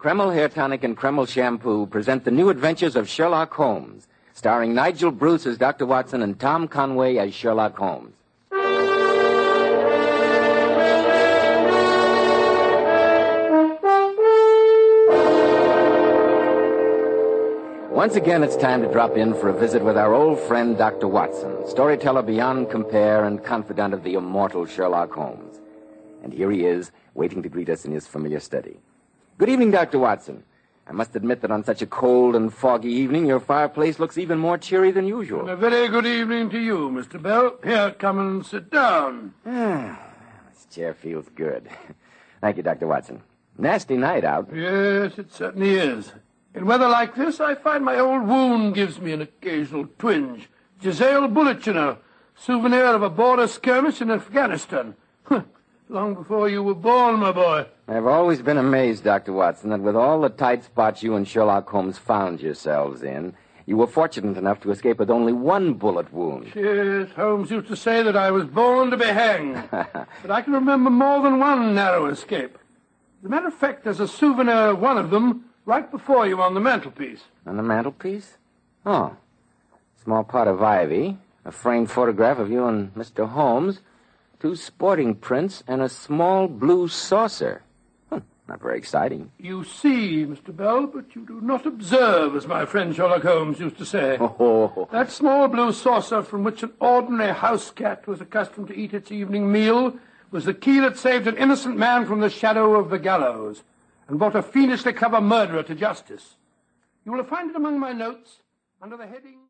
Kreml Hair Tonic and Kreml Shampoo present the new adventures of Sherlock Holmes, starring Nigel Bruce as Dr. Watson and Tom Conway as Sherlock Holmes. Once again, it's time to drop in for a visit with our old friend, Dr. Watson, storyteller beyond compare and confidant of the immortal Sherlock Holmes. And here he is, waiting to greet us in his familiar study. Good evening, Dr. Watson. I must admit that on such a cold and foggy evening, your fireplace looks even more cheery than usual. And a very good evening to you, Mr. Bell. Here, come and sit down. This chair feels good. Thank you, Dr. Watson. Nasty night out. Yes, it certainly is. In weather like this, I find my old wound gives me an occasional twinge. Giselle bullet, you know. Souvenir of a border skirmish in Afghanistan. Long before you were born, my boy. I've always been amazed, Dr. Watson, that with all the tight spots you and Sherlock Holmes found yourselves in, you were fortunate enough to escape with only one bullet wound. Yes, Holmes used to say that I was born to be hanged. But I can remember more than one narrow escape. As a matter of fact, there's a souvenir of one of them right before you on the mantelpiece. On the mantelpiece? Oh. Small pot of ivy, a framed photograph of you and Mr. Holmes, 2 sporting prints, and a small blue saucer. Not very exciting. You see, Mr. Bell, but you do not observe, as my friend Sherlock Holmes used to say. Oh. That small blue saucer from which an ordinary house cat was accustomed to eat its evening meal was the key that saved an innocent man from the shadow of the gallows and brought a fiendishly clever murderer to justice. You will find it among my notes under the heading...